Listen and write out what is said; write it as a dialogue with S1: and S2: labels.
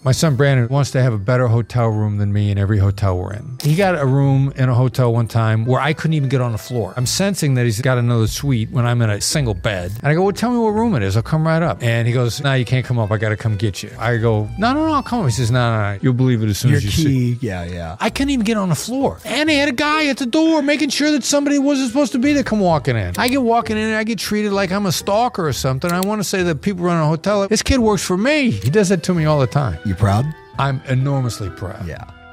S1: My son Brandon wants to have a better hotel room than me in every hotel we're in. He got a room in a hotel one time where I couldn't even get on the floor. I'm sensing that he's got another suite when I'm in a single bed. And I go, well, tell me what room it is. I'll come right up. And he goes, no, you can't come up. I got to come get you. I go, no, I'll come up. He says, no. You'll believe it as soon as you see.
S2: Your key, yeah.
S1: I couldn't even get on the floor. And they had a guy at the door making sure that somebody wasn't supposed to be there come walking in. I get walking in and I get treated like I'm a stalker or something. I want to say that people run a hotel. This kid works for me. He does that to me all the time.
S2: You proud?
S1: I'm enormously proud.
S2: Yeah.